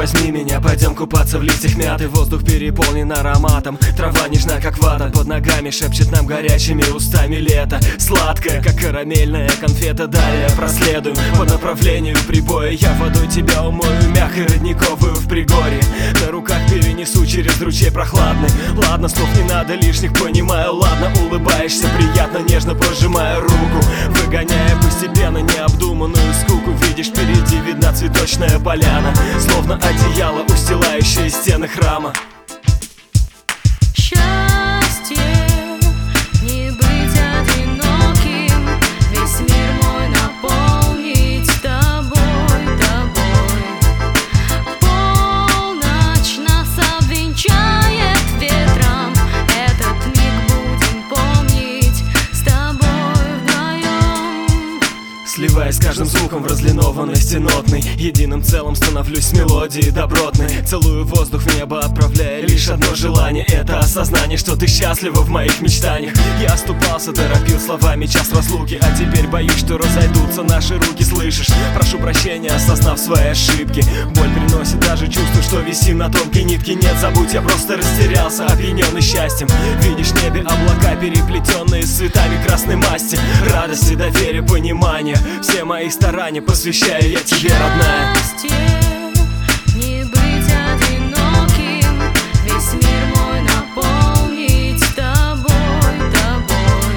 возьми меня, пойдем купаться в листьях мяты. Воздух переполнен ароматом, трава нежна как вата. Под ногами шепчет нам горячими устами лето. Сладкая, как карамельная конфета. Далее проследуем по направлению прибоя. Я водой тебя умою, мягкой родниковую в пригорье. На руках перенесу через ручей прохладный. Ладно, слов не надо лишних, понимаю, ладно. Улыбаешься приятно, нежно пожимая руку, выгоняя постепенно необдуманную скуку. Видишь, впереди видна цветочная поляна, словно одеяло, устилающее стены храма. Счастье не быть одиноким, весь мир мой наполнить тобой, тобой. Полночь нас обвенчает ветром, этот миг будем помнить с тобой вдвоем. Сливаясь с каждым звуком в разлинованности нотной, единым целым становлюсь с мелодией добротной. Целую воздух в небо, отправляя лишь одно желание. Это осознание, что ты счастлива в моих мечтаниях. Я оступался, торопил словами час разлуки, а теперь боюсь, что разойдутся наши руки. Слышишь? Прошу прощения, осознав свои ошибки. Боль приносит даже чувство, что висим на тонкой нитке. Нет, забудь, я просто растерялся, опьяненный счастьем. Видишь в небе облака, переплетенные с цветами красной масти. Радости, доверия, понимания, все мои старания посвящаю я тебе, родная. Счастье не быть одиноким, весь мир мой наполнить тобой, тобой.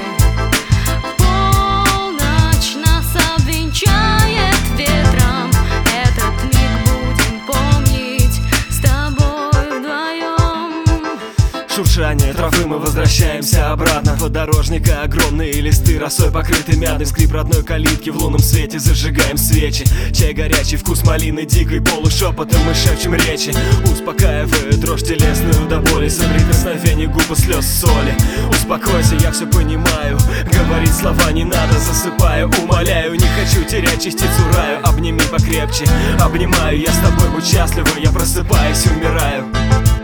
Полночь нас обвенчает ветром, этот миг будем помнить с тобой вдвоем. Шуршание травы, мы возвращаемся обратно. Подорожника огромные листы, росой покрыты мятым. Скрип родной калитки, в лунном свете зажигаем свечи. Чай горячий, вкус малины дикой, полушепотом мы шепчем речи. Успокаивая дрожь телесную до боли, соприкосновение губ и слез соли. Успокойся, я все понимаю, говорить слова не надо, засыпаю. Умоляю, не хочу терять частицу раю. Обними покрепче, обнимаю, я с тобой, будь счастлива. Я просыпаюсь и умираю.